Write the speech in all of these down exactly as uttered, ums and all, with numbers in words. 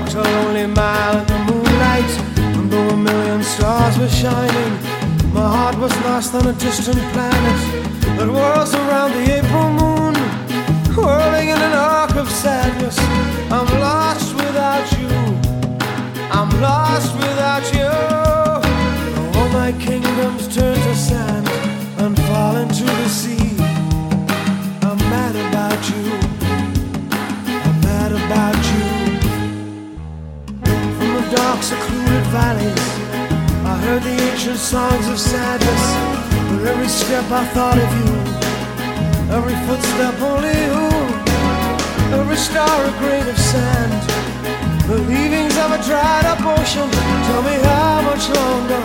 walked a lonely mile in the moonlight, and though a million stars were shining, my heart was lost on a distant planet that whirls around the April moon, whirling in an arc of sadness. I'm lost without you, I'm lost without you. All my kingdoms turn to sand and fall into the sea. I'm mad about you, I'm mad about you. From the dark secluded valleys I heard the ancient songs of sadness. With every step I thought of you, every footstep only you, every star a grain of sand, the leavings of a dried up ocean. Tell me how much longer,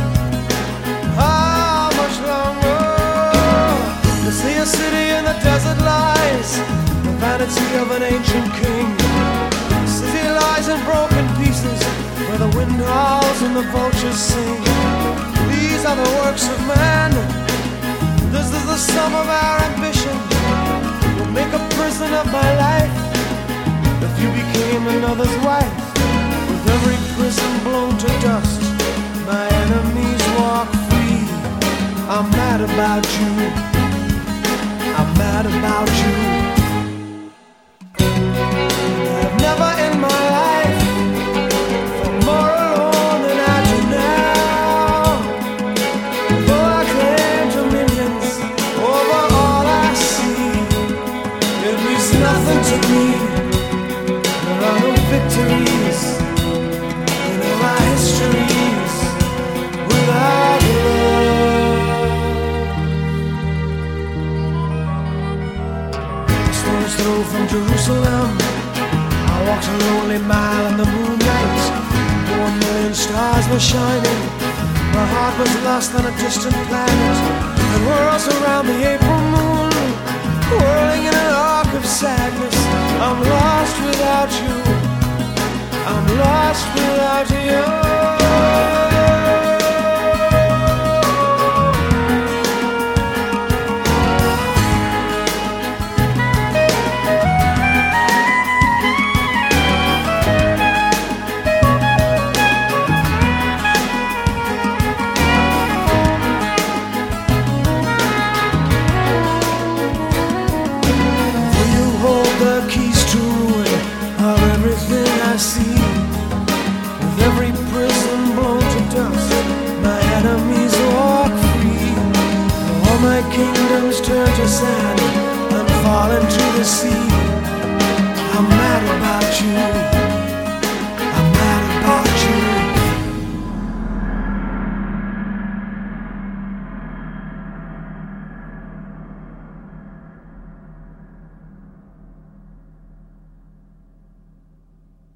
how much longer? To see a city in the desert lies, the vanity of an ancient king. The city lies in broken pieces, where the wind howls and the vultures sing. These are the works of man, this is the sum of our ambition. We'll make a prison of my life if you became another's wife. With every prison blown to dust, my enemies walk free. I'm mad about you, I'm mad about you. I've never in my life felt more alone than I do now. Though I claim dominions over all I see, it means nothing to me. There are no victories in all our histories without love. A stone's throw from Jerusalem, I walked a lonely mile in the moonlight. Though a million stars were shining, my heart was lost on a distant planet that whirls around the April moon, whirling in an arc of sadness. I'm lost without you, I'm lost without you. The keys to ruin of everything I see. With every prison blown to dust, my enemies walk free. All my kingdoms turn to sand and fall into the sea. I'm mad about you.